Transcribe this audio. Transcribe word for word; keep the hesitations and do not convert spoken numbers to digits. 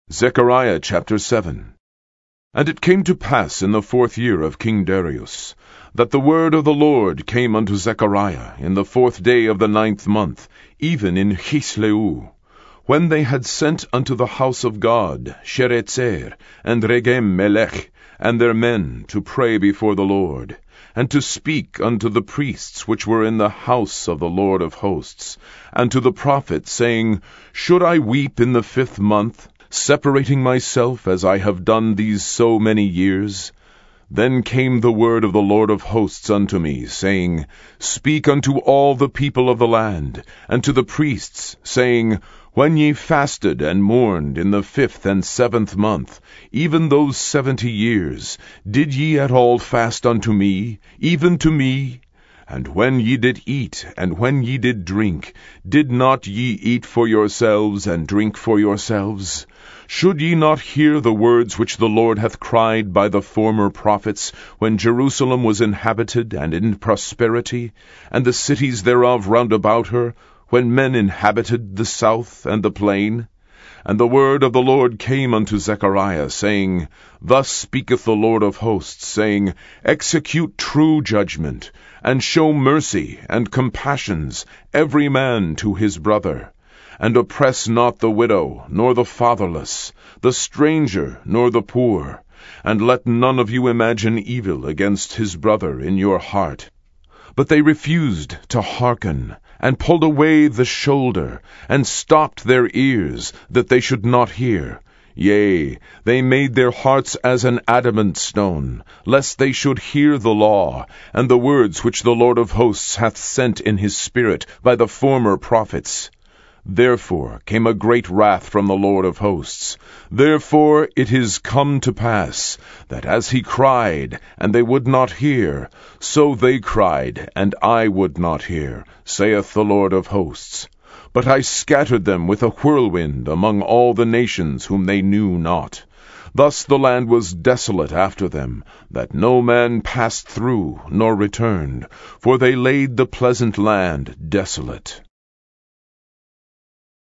Zechariah chapter seven. And it came to pass in the fourth year of King Darius, that the word of the Lord came unto Zechariah in the fourth day of the ninth month, even in Chisleu, when they had sent unto the house of God Sheretzer and Regem-melech and their men to pray before the Lord, and to speak unto the priests which were in the house of the Lord of hosts, and to the prophets, saying, Should I weep in the fifth month, separating myself as I have done these so many years? Then came the word of the Lord of hosts unto me, saying, Speak unto all the people of the land, and to the priests, saying, When ye fasted and mourned in the fifth and seventh month, even those seventy years, did ye at all fast unto me, even to me? And when ye did eat, and when ye did drink, did not ye eat for yourselves, and drink for yourselves? Should ye not hear the words which the Lord hath cried by the former prophets, when Jerusalem was inhabited and in prosperity, and the cities thereof round about her, when men inhabited the south and the plain? And the word of the Lord came unto Zechariah, saying, Thus speaketh the Lord of hosts, saying, Execute true judgment, and show mercy and compassions, every man to his brother. And oppress not the widow, nor the fatherless, the stranger, nor the poor. And let none of you imagine evil against his brother in your heart. But they refused to hearken, and pulled away the shoulder, and stopped their ears, that they should not hear. Yea, they made their hearts as an adamant stone, lest they should hear the law, and the words which the Lord of hosts hath sent in his Spirit by the former prophets. Therefore came a great wrath from the Lord of hosts. Therefore it is come to pass, that as he cried, and they would not hear, so they cried, and I would not hear, saith the Lord of hosts. But I scattered them with a whirlwind among all the nations whom they knew not. Thus the land was desolate after them, that no man passed through, nor returned, for they laid the pleasant land desolate.